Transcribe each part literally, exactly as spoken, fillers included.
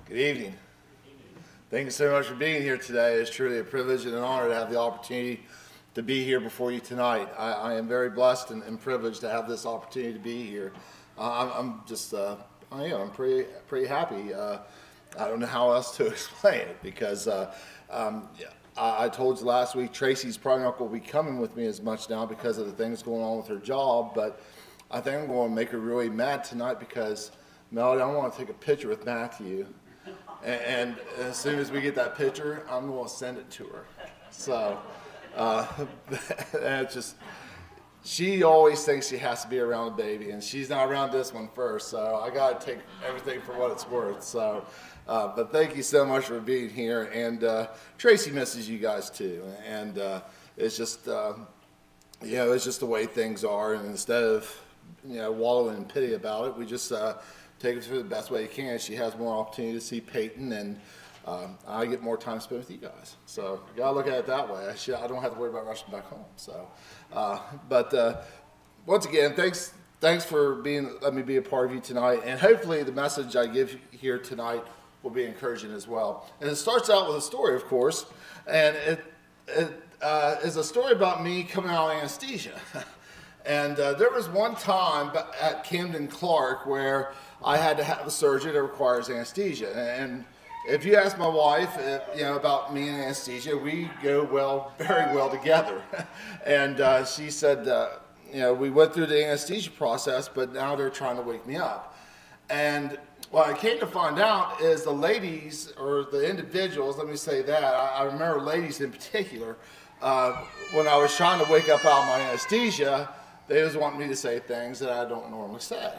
Good evening. Thank you so much for being here today. It's truly a privilege and an honor to have the opportunity to be here before you tonight. I, I am very blessed and, and privileged to have this opportunity to be here. Uh, I'm, I'm just, uh, I am, I'm pretty, pretty happy. Uh, I don't know how else to explain it because uh, um, I, I told you last week Tracy's probably not going to be coming with me as much now because of the things going on with her job, but I think I'm going to make her really mad tonight because, Melody, I want to take a picture with Matthew. And, and as soon as we get that picture, I'm going to send it to her. So, uh, and it's just, she always thinks she has to be around a baby, and she's not around this one first, so I got to take everything for what it's worth. So, uh, but thank you so much for being here, and uh, Tracy misses you guys too, and uh, it's just, uh, you know, it's just the way things are, and instead of, you know, wallowing in pity about it, we just uh, take it through the best way you can. She has more opportunity to see Peyton, and um, I get more time spent with you guys. So you gotta look at it that way. I, should, I don't have to worry about rushing back home. So, uh, but uh, once again, thanks, thanks for being. Let me be a part of you tonight, and hopefully the message I give here tonight will be encouraging as well. And it starts out with a story, of course, and it, it uh, is a story about me coming out of anesthesia. And uh, there was one time at Camden Clark where I had to have a surgery that requires anesthesia. And if you ask my wife, if, you know, about me and anesthesia, we go well, very well together. And uh, she said, uh, you know, we went through the anesthesia process, but now they're trying to wake me up. And what I came to find out is the ladies, or the individuals, let me say that, I, I remember ladies in particular, uh, when I was trying to wake up out of my anesthesia, they just want me to say things that I don't normally say.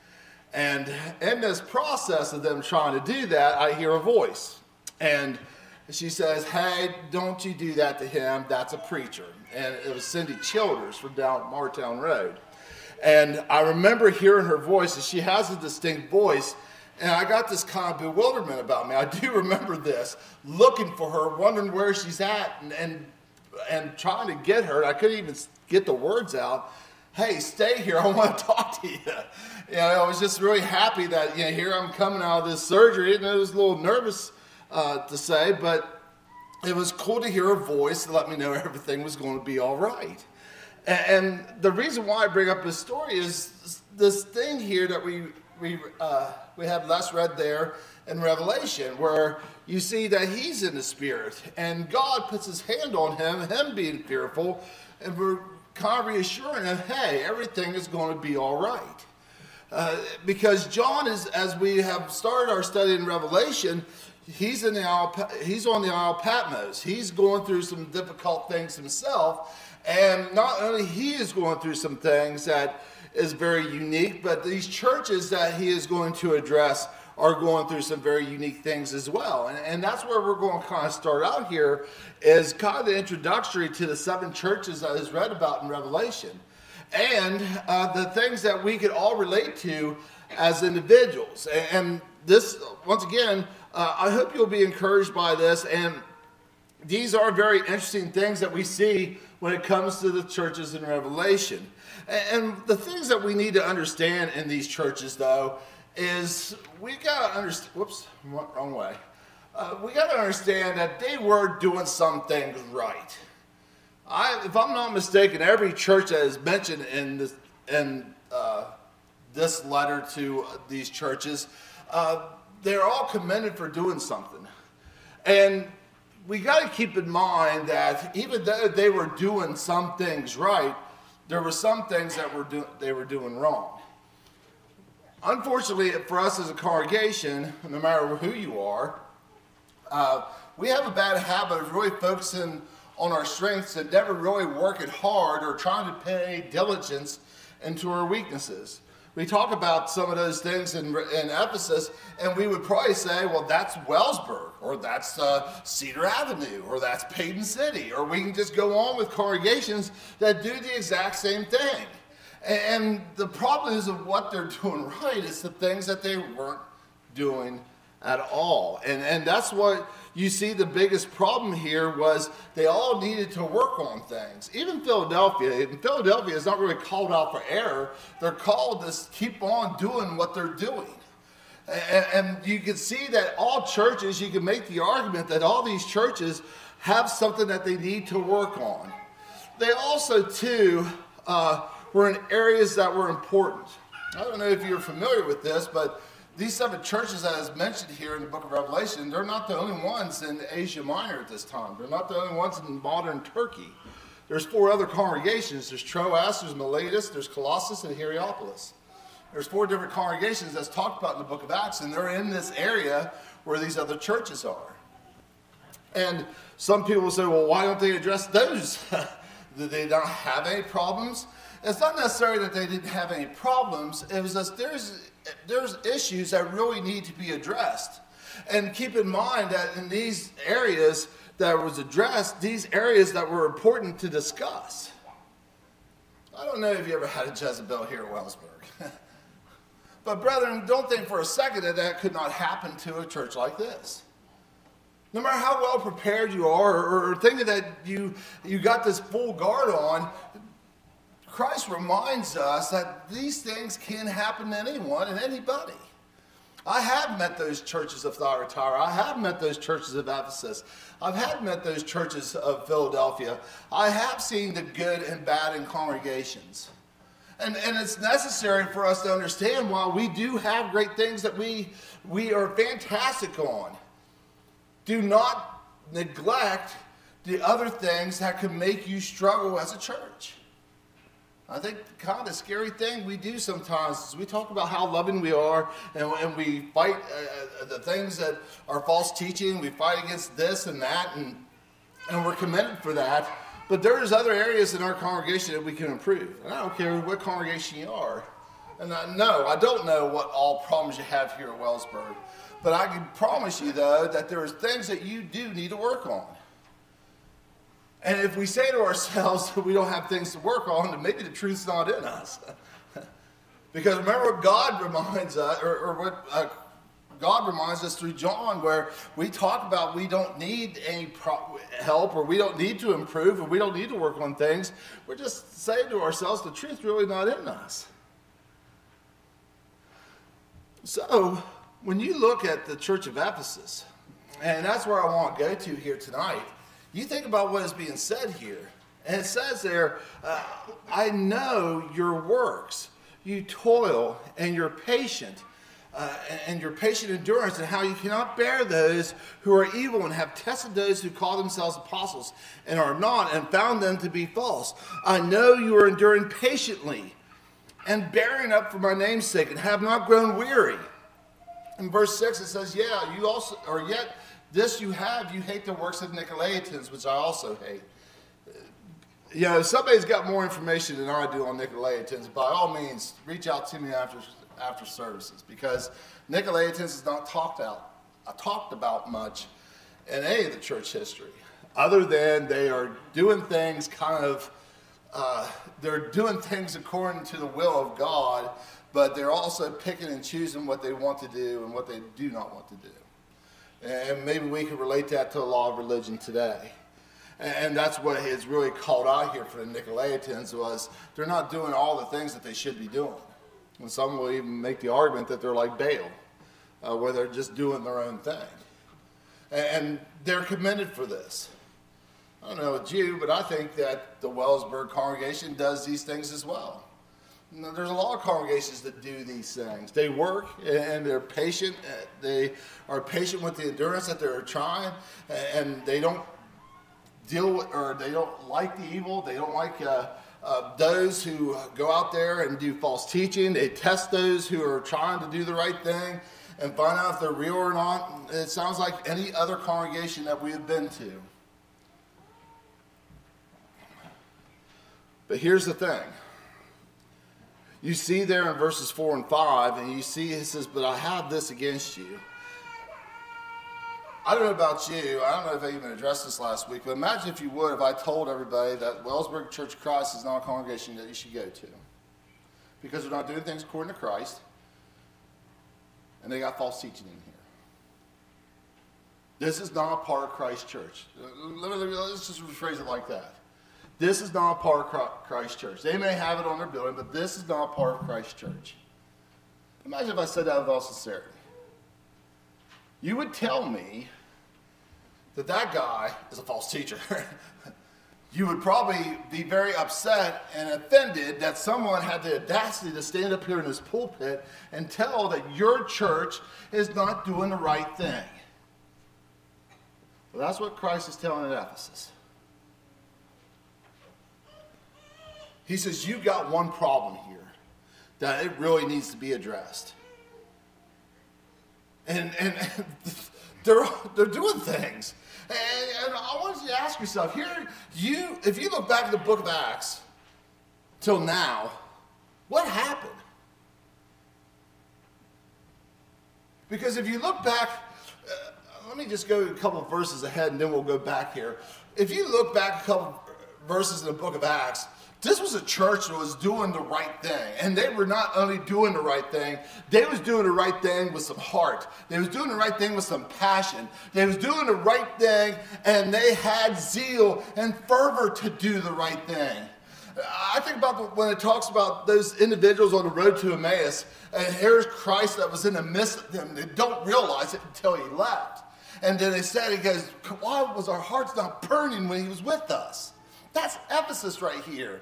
And in this process of them trying to do that, I hear a voice. And she says, "Hey, don't you do that to him. That's a preacher." And it was Cindy Childers from down Martown Road. And I remember hearing her voice, and she has a distinct voice. And I got this kind of bewilderment about me. I do remember this, looking for her, wondering where she's at, and and, and trying to get her. I couldn't even get the words out. "Hey, stay here. I want to talk to you." You know, I was just really happy that, you know, here I'm coming out of this surgery, and I was a little nervous uh, to say, but it was cool to hear a voice that let me know everything was going to be all right. And, and the reason why I bring up this story is this thing here that we we uh, we have Les read there in Revelation, where you see that he's in the Spirit, and God puts His hand on him, him being fearful, and we're kind of reassuring him, hey, everything is going to be all right. Uh, because John is, as we have started our study in Revelation, he's in the Isle, he's on the Isle of Patmos. He's going through some difficult things himself, and not only he is going through some things that is very unique, but these churches that he is going to address are going through some very unique things as well. And, and that's where we're going to kind of start out here, is kind of the introductory to the seven churches that is read about in Revelation. And uh, the things that we could all relate to as individuals. And, and this, once again, uh, I hope you'll be encouraged by this. And these are very interesting things that we see when it comes to the churches in Revelation. And, and the things that we need to understand in these churches, though, is we got to understand, whoops, wrong way. Uh, we got to understand that they were doing some things right. I, if I'm not mistaken, every church that is mentioned in this, in uh, this letter to these churches, uh, they're all commended for doing something. And we got to keep in mind that even though they were doing some things right, there were some things that were do, they were doing wrong. Unfortunately, for us as a congregation, no matter who you are, uh, we have a bad habit of really focusing on our strengths and never really working hard or trying to pay diligence into our weaknesses. We talk about some of those things in, in Ephesus, and we would probably say, well, that's Wellsburg, or that's uh, Cedar Avenue, or that's Payton City, or we can just go on with congregations that do the exact same thing. And the problem is of what they're doing right is the things that they weren't doing at all. And, and that's what you see the biggest problem here was they all needed to work on things. Even Philadelphia, and Philadelphia is not really called out for error. They're called to keep on doing what they're doing. And, and you can see that all churches, you can make the argument that all these churches have something that they need to work on. They also, too, uh, were in areas that were important. I don't know if you're familiar with this, but these seven churches that is mentioned here in the book of Revelation, they're not the only ones in Asia Minor at this time. They're not the only ones in modern Turkey. There's four other congregations. There's Troas, there's Miletus, there's Colossus, and Hierapolis. There's four different congregations that's talked about in the book of Acts, and they're in this area where these other churches are. And some people will say, well, why don't they address those? Did they not have any problems? It's not necessarily that they didn't have any problems. It was just there's, there's issues that really need to be addressed. And keep in mind that in these areas that was addressed, these areas that were important to discuss. I don't know if you ever had a Jezebel here at Wellsburg. But brethren, don't think for a second that that could not happen to a church like this. No matter how well prepared you are, or, or thinking that you, you got this full guard on, Christ reminds us that these things can happen to anyone and anybody. I have met those churches of Thyatira. I have met those churches of Ephesus. I've had met those churches of Philadelphia. I have seen the good and bad in congregations. And, and it's necessary for us to understand while we do have great things that we, we are fantastic on, do not neglect the other things that can make you struggle as a church. I think kind of scary thing we do sometimes is we talk about how loving we are, and, and we fight uh, the things that are false teaching. We fight against this and that, and, and we're commended for that. But there's other areas in our congregation that we can improve. And I don't care what congregation you are. And I know, I don't know what all problems you have here at Wellsburg. But I can promise you, though, that there are things that you do need to work on. And if we say to ourselves that we don't have things to work on, then maybe the truth's not in us. Because remember what God reminds us, or, or what uh, God reminds us through John, where we talk about we don't need any pro- help, or we don't need to improve, or we don't need to work on things. We're just saying to ourselves the truth's really not in us. So, when you look at the church of Ephesus, and that's where I want to go to here tonight, you think about what is being said here. And it says there, uh, I know your works. You toil and you're patient. Uh, and your patient endurance, and how you cannot bear those who are evil, and have tested those who call themselves apostles and are not, and found them to be false. I know you are enduring patiently and bearing up for my name's sake, and have not grown weary. In verse six it says, yeah, you also, or yet this you have, you hate the works of Nicolaitans, which I also hate. You know, if somebody's got more information than I do on Nicolaitans, by all means, reach out to me after after services, because Nicolaitans is not talked out, uh, talked about much in any of the church history, other than they are doing things kind of, uh, they're doing things according to the will of God, but they're also picking and choosing what they want to do and what they do not want to do. And maybe we can relate that to the law of religion today. And that's what is really called out here for the Nicolaitans, was they're not doing all the things that they should be doing. And some will even make the argument that they're like Baal, uh, where they're just doing their own thing. And, and they're commended for this. I don't know about you, but I think that the Wellsburg congregation does these things as well. You know, there's a lot of congregations that do these things. They work and they're patient. They are patient with the endurance that they're trying, and they don't deal with, or they don't like the evil. They don't like uh, uh, those who go out there and do false teaching. They test those who are trying to do the right thing and find out if they're real or not. It sounds like any other congregation that we have been to. But here's the thing. You see there in verses four and five, and you see it says, but I have this against you. I don't know about you, I don't know if I even addressed this last week, but imagine if you would, if I told everybody that Wellsburg Church of Christ is not a congregation that you should go to. Because they're not doing things according to Christ, and they got false teaching in here. This is not a part of Christ's church. Let's just rephrase it like that. This is not a part of Christ's church. They may have it on their building, but this is not a part of Christ's church. Imagine if I said that with all sincerity. you would tell me that that guy is a false teacher. You would probably be very upset and offended that someone had the audacity to stand up here in this pulpit and tell that your church is not doing the right thing. Well, that's what Christ is telling at Ephesus. He says, you've got one problem here, that it really needs to be addressed. And, and they're, they're doing things. And, and I want you to ask yourself, here, you, if you look back at the book of Acts till now, what happened? Because if you look back, uh, let me just go a couple of verses ahead and then we'll go back here. If you look back a couple verses in the book of Acts, this was a church that was doing the right thing. And they were not only doing the right thing, they was doing the right thing with some heart. They was doing the right thing with some passion. They was doing the right thing, and they had zeal and fervor to do the right thing. I think about when it talks about those individuals on the road to Emmaus, and here's Christ that was in the midst of them. They don't realize it until he left. And then they said, he goes, why was our hearts not burning when he was with us? That's Ephesus right here.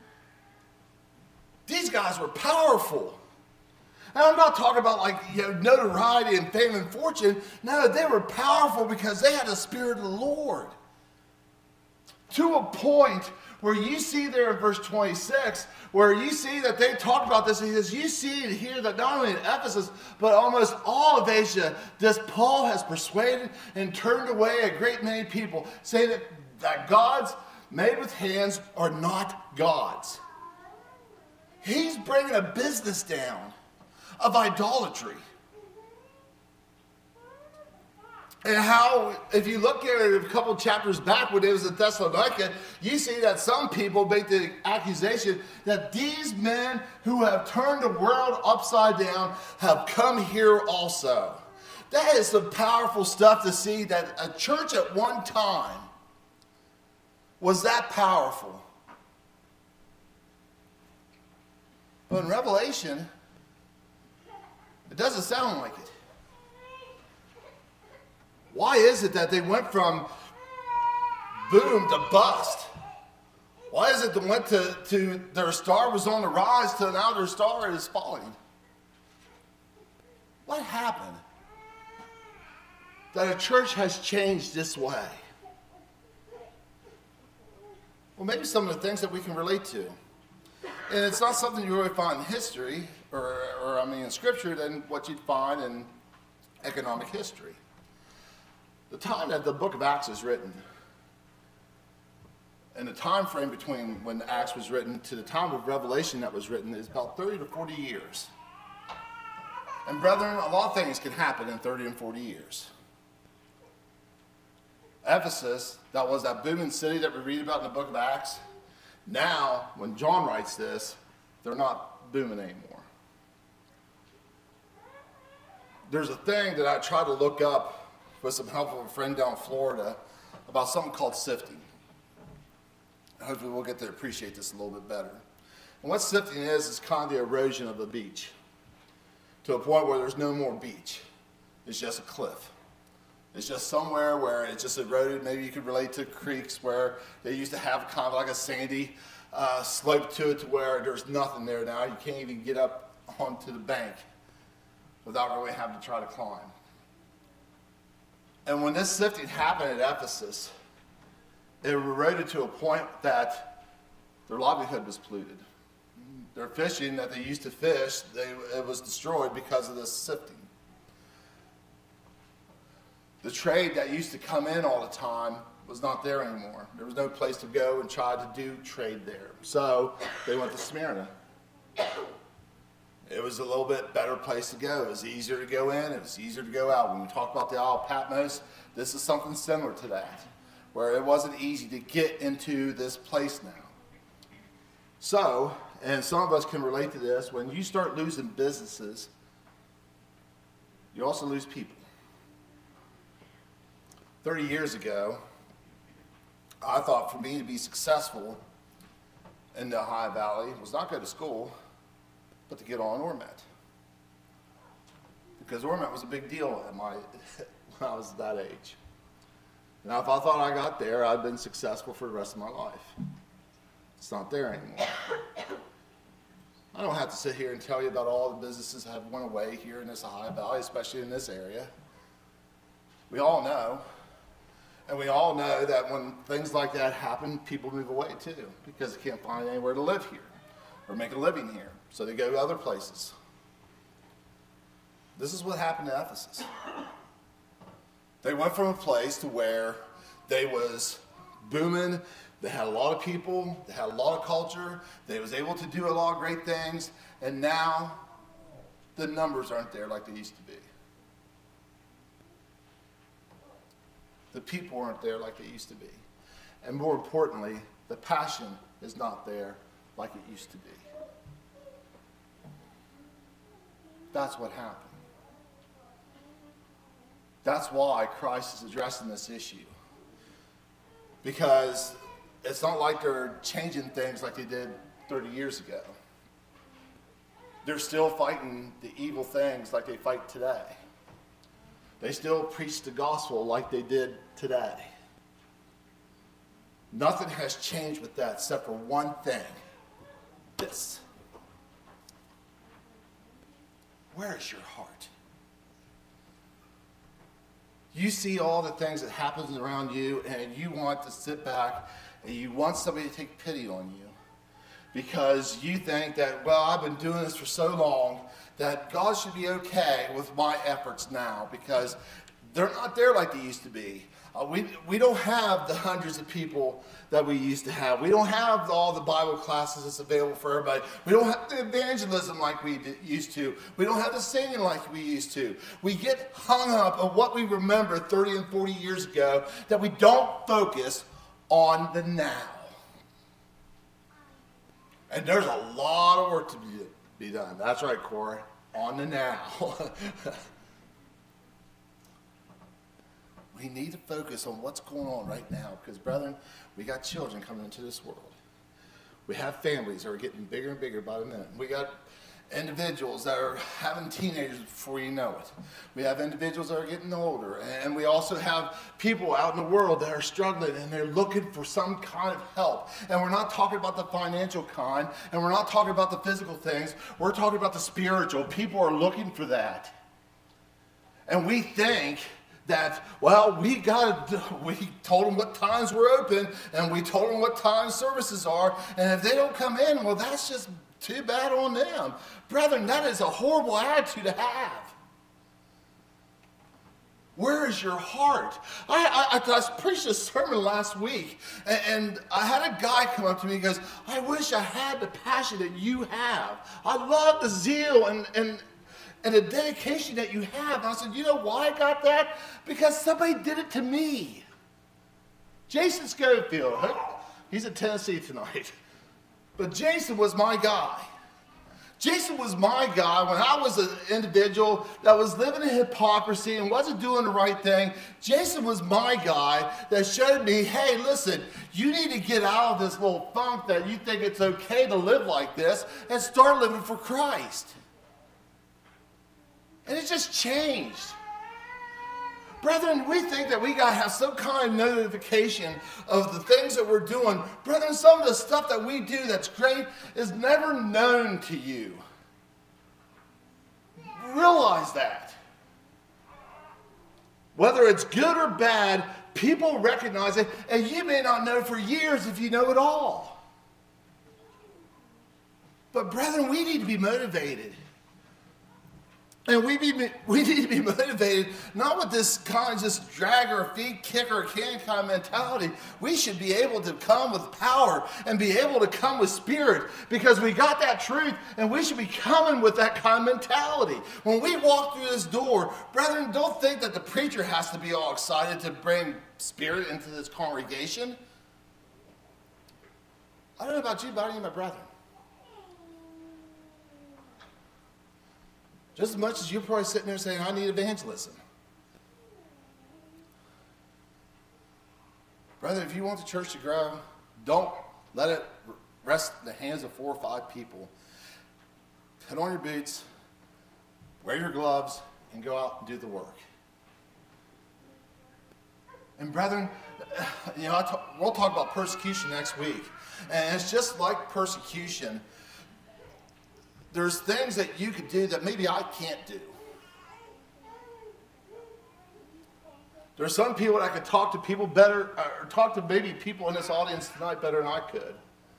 These guys were powerful. And I'm not talking about like, you know, notoriety and fame and fortune. No, they were powerful because they had the Spirit of the Lord. To a point where you see there in verse twenty-six, where you see that they talk about this, and he says, you see and hear that not only in Ephesus, but almost all of Asia, this Paul has persuaded and turned away a great many people, saying that, that gods made with hands are not gods. He's bringing a business down of idolatry. And how, if you look at it a couple chapters back when it was in Thessalonica, you see that some people make the accusation that these men who have turned the world upside down have come here also. That is some powerful stuff to see, that a church at one time was that powerful. But in Revelation, it doesn't sound like it. Why is it that they went from boom to bust? Why is it they went to, to their star was on the rise to now their star is falling? What happened? That a church has changed this way. Well, maybe some of the things that we can relate to. And it's not something you really find in history, or, or I mean in Scripture, than what you'd find in economic history. The time that the book of Acts is written, and the time frame between when Acts was written to the time of Revelation that was written is about thirty to forty years. And brethren, a lot of things can happen in thirty and forty years. Ephesus, that was that booming city that we read about in the book of Acts. Now, when John writes this, they're not booming anymore. There's a thing that I tried to look up with some help of a friend down in Florida about something called sifting. Hopefully we'll get to appreciate this a little bit better. And what sifting is, is kind of the erosion of the beach to a point where there's no more beach. It's just a cliff. It's just somewhere where it's just eroded. Maybe you could relate to creeks where they used to have kind of like a sandy uh, slope to it to where there's nothing there now. You can't even get up onto the bank without really having to try to climb. And when this sifting happened at Ephesus, it eroded to a point that their livelihood was polluted. Their fishing that they used to fish, they, it was destroyed because of this sifting. The trade that used to come in all the time was not there anymore. There was no place to go and try to do trade there. So they went to Smyrna. It was a little bit better place to go. It was easier to go in. It was easier to go out. When we talk about the Isle of Patmos, this is something similar to that, where it wasn't easy to get into this place now. So, and some of us can relate to this, when you start losing businesses, you also lose people. thirty years ago, I thought for me to be successful in the Ohio Valley was not go to school, but to get on ORMET. because Ormet was a big deal at my, when I was that age. Now, if I thought I got there, I'd been successful for the rest of my life. It's not there anymore. I don't have to sit here and tell you about all the businesses that have went away here in this Ohio Valley, especially in this area. We all know. And we all know that when things like that happen, people move away too, because they can't find anywhere to live here or make a living here. So they go to other places. This is what happened to Ephesus. They went from a place to where they was booming, they had a lot of people, they had a lot of culture, they was able to do a lot of great things, and now the numbers aren't there like they used to be. The people aren't there like they used to be. And more importantly, the passion is not there like it used to be. That's what happened. That's why Christ is addressing this issue. Because it's not like they're changing things like they did thirty years ago. They're still fighting the evil things like they fight today. They still preach the gospel like they did today. Nothing has changed with that except for one thing. This. Where is your heart? You see all the things that happens around you, and you want to sit back and you want somebody to take pity on you because you think that, well, I've been doing this for so long that God should be okay with my efforts now because they're not there like they used to be. Uh, we, we don't have the hundreds of people that we used to have. We don't have all the Bible classes that's available for everybody. We don't have the evangelism like we did, used to. We don't have the singing like we used to. We get hung up on what we remember thirty and forty years ago that we don't focus on the now. And there's a lot of work to be, be done. That's right, Corey. On the now. We need to focus on what's going on right now because, brethren, we got children coming into this world. We have families that are getting bigger and bigger by the minute. We got individuals that are having teenagers before you know it. We have individuals that are getting older. And we also have people out in the world that are struggling and they're looking for some kind of help. And we're not talking about the financial kind and we're not talking about the physical things. We're talking about the spiritual. People are looking for that. And we think that, well, we got we told them what times we're open, and we told them what time services are, and if they don't come in, well, that's just too bad on them. Brethren, that is a horrible attitude to have. Where is your heart? I, I, I preached a sermon last week, and, and I had a guy come up to me and goes, I wish I had the passion that you have. I love the zeal and and And the dedication that you have. And I said, you know why I got that? Because somebody did it to me. Jason Schofield, he's in Tennessee tonight. But Jason was my guy. Jason was my guy when I was an individual that was living in hypocrisy and wasn't doing the right thing. Jason was my guy that showed me, hey, listen, you need to get out of this little funk that you think it's okay to live like this and start living for Christ. And it just changed. Brethren, we think that we got to have some kind of notification of the things that we're doing. Brethren, some of the stuff that we do that's great is never known to you. Realize that. Whether it's good or bad, people recognize it, and you may not know for years if you know it all. But brethren, we need to be motivated. And we, be, we need to be motivated not with this kind of just drag or feet kick or can kind of mentality. We should be able to come with power and be able to come with spirit because we got that truth and we should be coming with that kind of mentality. When we walk through this door, brethren, don't think that the preacher has to be all excited to bring spirit into this congregation. I don't know about you, but I need my brethren. Just as much as you're probably sitting there saying, I need evangelism. Brother, if you want the church to grow, don't let it rest in the hands of four or five people. Put on your boots, wear your gloves, and go out and do the work. And brethren, you know, I talk, we'll talk about persecution next week. And it's just like persecution. There's things that you could do that maybe I can't do. There's some people that could talk to people better, or talk to maybe people in this audience tonight better than I could.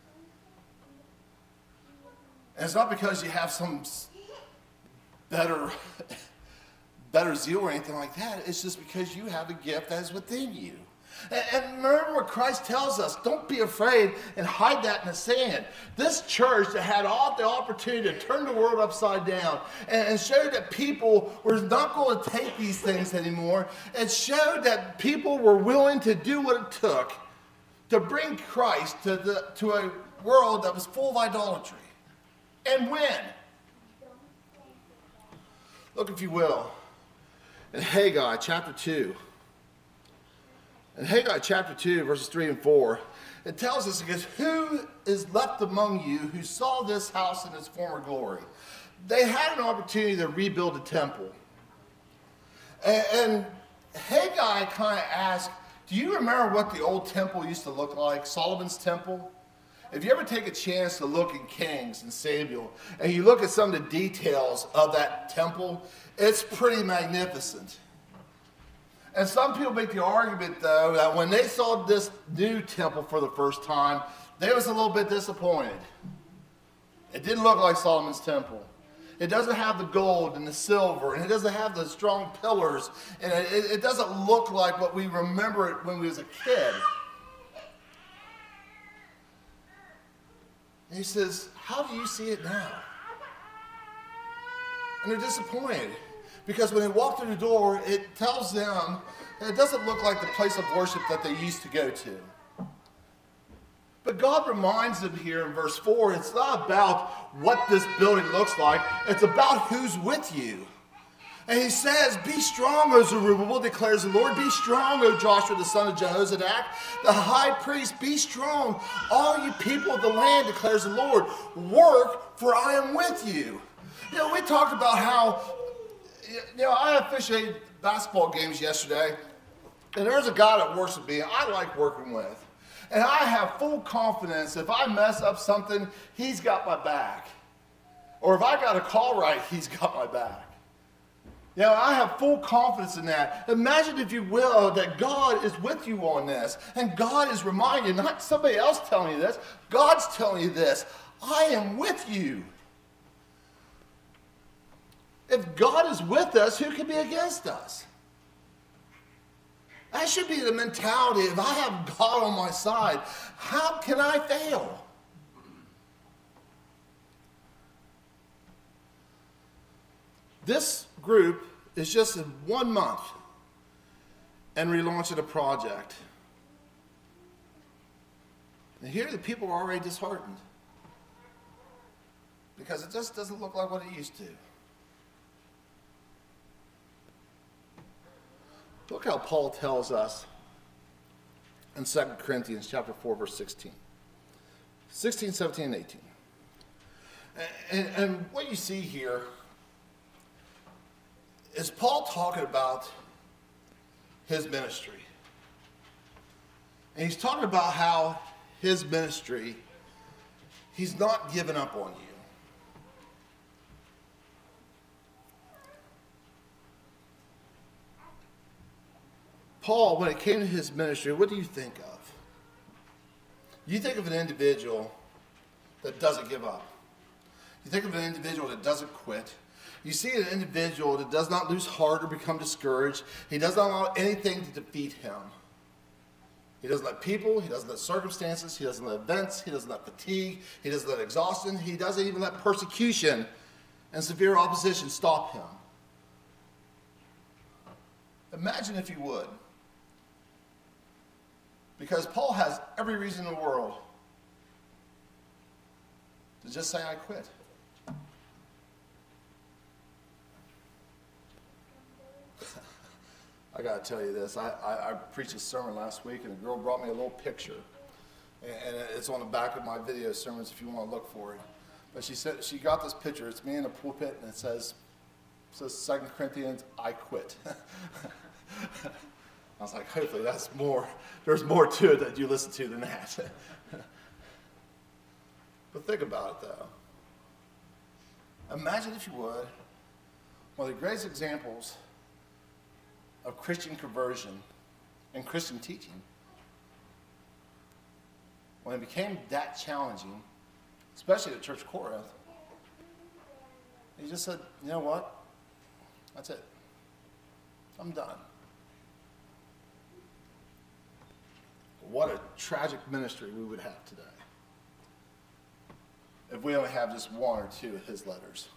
And it's not because you have some better, better zeal or anything like that. It's just because you have a gift that is within you. And, and remember what Christ tells us. Don't be afraid and hide that in the sand. This church that had all the opportunity to turn the world upside down and, and show that people were not going to take these things anymore. It showed that people were willing to do what it took to bring Christ to, the, to a world that was full of idolatry. And win. Look, if you will, in Haggai chapter two. In Haggai chapter two, verses three and four, it tells us, because who is left among you who saw this house in its former glory? They had an opportunity to rebuild the temple. And, and Haggai kind of asked, do you remember what the old temple used to look like, Solomon's temple? If you ever take a chance to look in Kings and Samuel, and you look at some of the details of that temple, it's pretty magnificent. And some people make the argument, though, that when they saw this new temple for the first time, they was a little bit disappointed. It didn't look like Solomon's temple. It doesn't have the gold and the silver, and it doesn't have the strong pillars, and it, it doesn't look like what we remember it when we was a kid. And he says, how do you see it now? And they're disappointed. Because when they walk through the door, it tells them that it doesn't look like the place of worship that they used to go to. But God reminds them here in verse four, it's not about what this building looks like. It's about who's with you. And he says, be strong, O Zerubbabel, declares the Lord. Be strong, O Joshua, the son of Jehozadak, the high priest. Be strong, all you people of the land, declares the Lord. Work, for I am with you. You know, we talked about how, you know, I officiated basketball games yesterday, and there's a guy that works with me I like working with. And I have full confidence if I mess up something, he's got my back. Or if I got a call right, he's got my back. You know, I have full confidence in that. Imagine, if you will, that God is with you on this. And God is reminding you, not somebody else telling you this, God's telling you this. I am with you. If God is with us, who can be against us? That should be the mentality. If I have God on my side, how can I fail? This group is just in one month and relaunching a project. And here the people are already disheartened because it just doesn't look like what it used to. Look how Paul tells us in Second Corinthians chapter four, verse sixteen. sixteen, seventeen, and eighteen. And, and what you see here is Paul talking about his ministry. And he's talking about how his ministry, he's not giving up on you. Paul, when it came to his ministry, what do you think of? You think of an individual that doesn't give up. You think of an individual that doesn't quit. You see an individual that does not lose heart or become discouraged. He does not allow anything to defeat him. He doesn't let people, he doesn't let circumstances, he doesn't let events, he doesn't let fatigue, he doesn't let exhaustion, he doesn't even let persecution and severe opposition stop him. Imagine if you would. Because Paul has every reason in the world to just say, I quit. I got to tell you this. I, I, I preached a sermon last week, and a girl brought me a little picture. And, and it's on the back of my video sermons if you want to look for it. But she said she got this picture. It's me in a pulpit, and it says, says Second Corinthians, I quit. I was like, hopefully that's more, there's more to it that you listen to than that. But think about it, though. Imagine, if you would, one of the greatest examples of Christian conversion and Christian teaching, when it became that challenging, especially at Church of Corinth, he just said, you know what? That's it. I'm done. What a tragic ministry we would have today if we only have just one or two of his letters.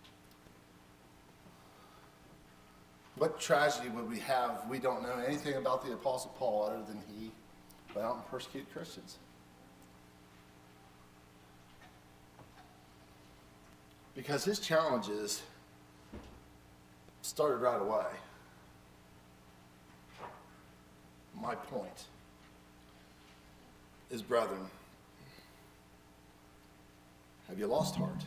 What tragedy would we have if we don't know anything about the Apostle Paul other than he went out and persecuted Christians? Because his challenges started right away. My point is, brethren, have you lost heart?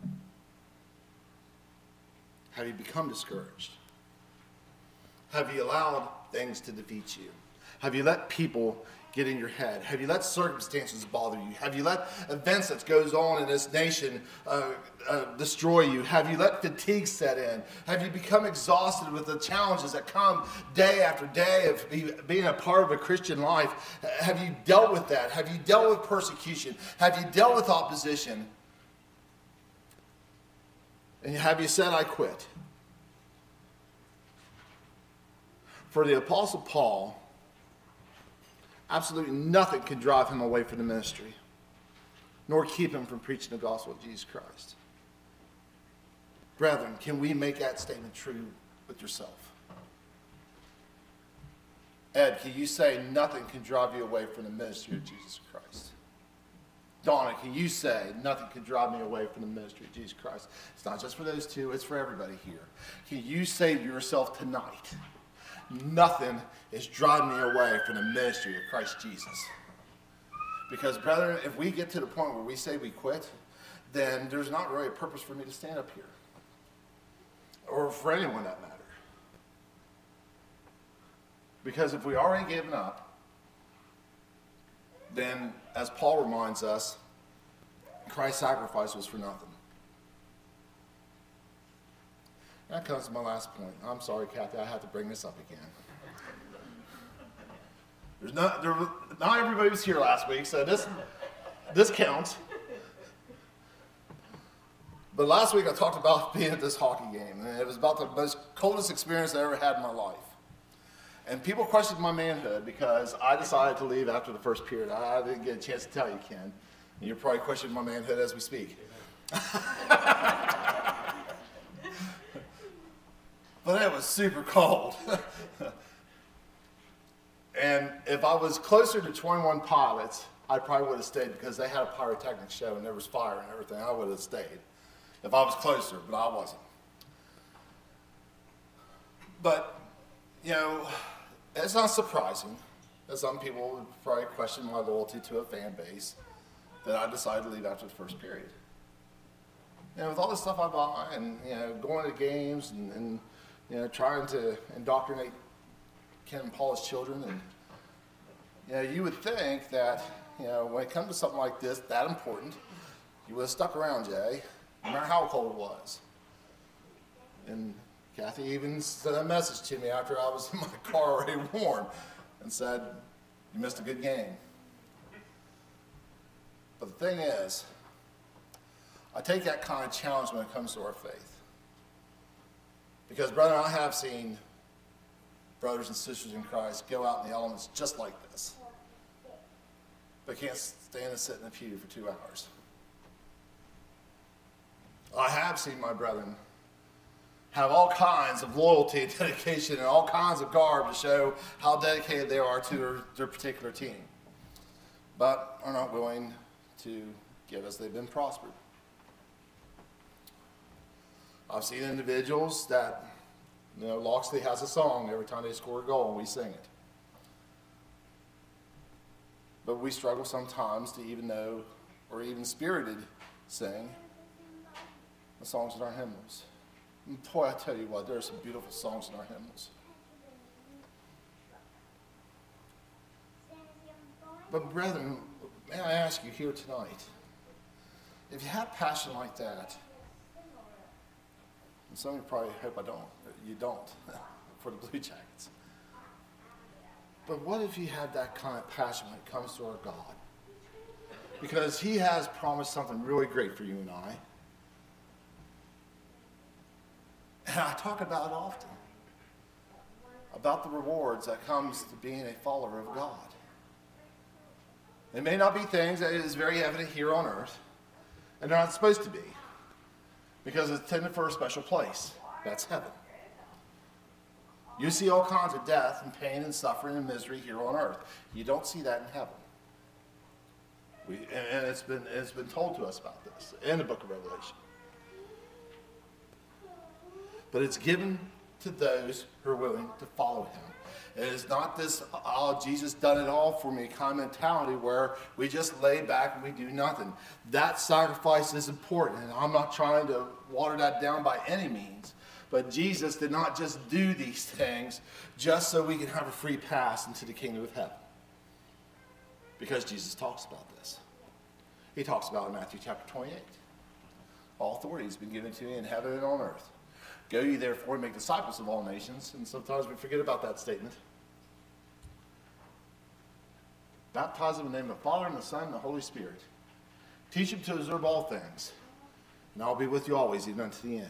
Have you become discouraged? Have you allowed things to defeat you? Have you let people get in your head? Have you let circumstances bother you? Have you let events that goes on in this nation uh, uh, destroy you? Have you let fatigue set in? Have you become exhausted with the challenges that come day after day of be, being a part of a Christian life? Have you dealt with that? Have you dealt with persecution? Have you dealt with opposition? And have you said, I quit? For the Apostle Paul, absolutely nothing could drive him away from the ministry, nor keep him from preaching the gospel of Jesus Christ. Brethren, can we make that statement true with yourself? Ed, can you say nothing can drive you away from the ministry of Jesus Christ? Donna, can you say nothing can drive me away from the ministry of Jesus Christ? It's not just for those two, it's for everybody here. Can you say to yourself tonight, nothing is driving me away from the ministry of Christ Jesus? Because, brethren, if we get to the point where we say we quit, then there's not really a purpose for me to stand up here. Or for anyone that matter. Because if we already given up, then, as Paul reminds us, Christ's sacrifice was for nothing. That comes to my last point. I'm sorry, Kathy, I have to bring this up again. There's not, there, not everybody was here last week, so this, this counts. But last week I talked about being at this hockey game, and it was about the most coldest experience I ever had in my life. And people questioned my manhood because I decided to leave after the first period. I didn't get a chance to tell you, Ken. And you're probably questioning my manhood as we speak. But it was super cold. And if I was closer to twenty-one pilots, I probably would have stayed because they had a pyrotechnic show and there was fire and everything. I would have stayed if I was closer, but I wasn't. But, you know, it's not surprising that some people would probably question my loyalty to a fan base that I decided to leave after the first period. You know, with all the stuff I buy and, you know, going to games and, and you know, trying to indoctrinate Ken and Paula's children, and, you know, you would think that, you know, when it comes to something like this, that important, you would have stuck around, Jay, no matter how cold it was. And Kathy even sent a message to me after I was in my car already warm and said, you missed a good game. But the thing is, I take that kind of challenge when it comes to our faith. Because, brother, I have seen brothers and sisters in Christ go out in the elements just like this, but can't stand and sit in a pew for two hours. I have seen my brethren have all kinds of loyalty and dedication and all kinds of garb to show how dedicated they are to their, their particular team, but are not willing to give as they've been prospered. I've seen individuals that, you know, Loxley has a song every time they score a goal and we sing it. But we struggle sometimes to even know or even spirited sing the songs in our hymnals. And boy, I tell you what, there are some beautiful songs in our hymnals. But brethren, may I ask you here tonight, if you have passion like that, and some of you probably hope I don't, you don't, for the Blue Jackets. But what if you have that kind of passion when it comes to our God? Because he has promised something really great for you and I. And I talk about it often, about the rewards that comes to being a follower of God. It may not be things that is very evident here on earth, and they're not supposed to be, because it's intended for a special place. That's heaven. You see all kinds of death and pain and suffering and misery here on earth. You don't see that in heaven. We, and it's been, it's been told to us about this in the book of Revelation. But it's given to those who are willing to follow him. It is not this, oh, Jesus done it all for me kind of mentality where we just lay back and we do nothing. That sacrifice is important, and I'm not trying to water that down by any means. But Jesus did not just do these things just so we can have a free pass into the kingdom of heaven. Because Jesus talks about this. He talks about it in Matthew chapter twenty-eight. All authority has been given to me in heaven and on earth. Go ye therefore and make disciples of all nations. And sometimes we forget about that statement. Baptize them in the name of the Father and the Son and the Holy Spirit. Teach them to observe all things. And I'll be with you always, even unto the end.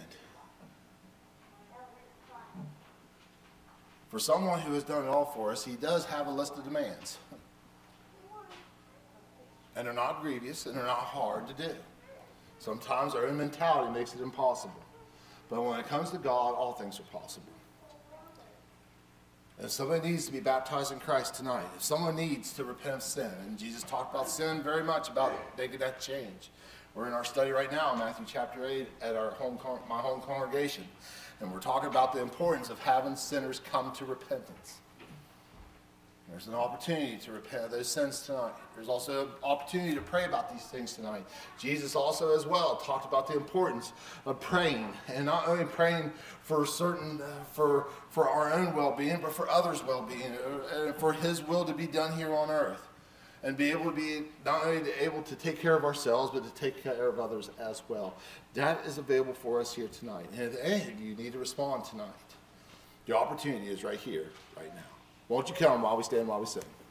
For someone who has done it all for us, he does have a list of demands. And they're not grievous, and they're not hard to do. Sometimes our own mentality makes it impossible. But when it comes to God, all things are possible. And if somebody needs to be baptized in Christ tonight, if someone needs to repent of sin, and Jesus talked about sin very much, about making that change. We're in our study right now in Matthew chapter eight at our home, my home congregation. And we're talking about the importance of having sinners come to repentance. There's an opportunity to repent of those sins tonight. There's also an opportunity to pray about these things tonight. Jesus also as well talked about the importance of praying, and not only praying for certain, uh, for for our own well-being, but for others' well-being, uh, and for his will to be done here on earth. And be able to be not only able to take care of ourselves, but to take care of others as well. That is available for us here tonight. And if any of you need to respond tonight, the opportunity is right here, right now. Won't you come while we stand, while we sing?